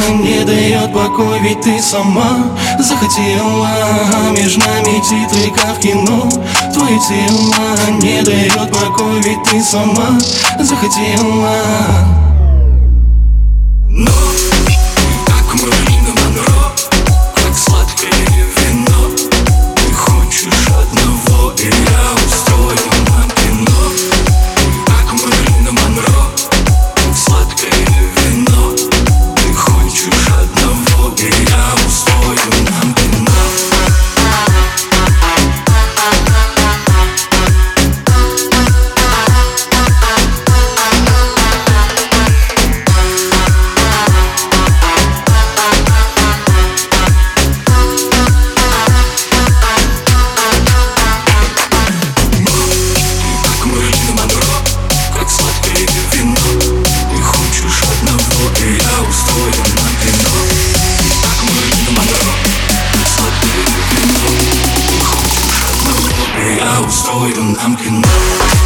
не дает покой, ведь ты сама захотела между нами титры, как в кино. Твое тело не дает покой, ведь ты сама захотела. Но как Мэрилин Монро, как сладкое вино. Ты хочешь одного, и я устрою нам кино. Как Мэрилин Монро, как сладкое вино. Ты хочешь одного, и я устрою нам кино. Я устрою нам кино.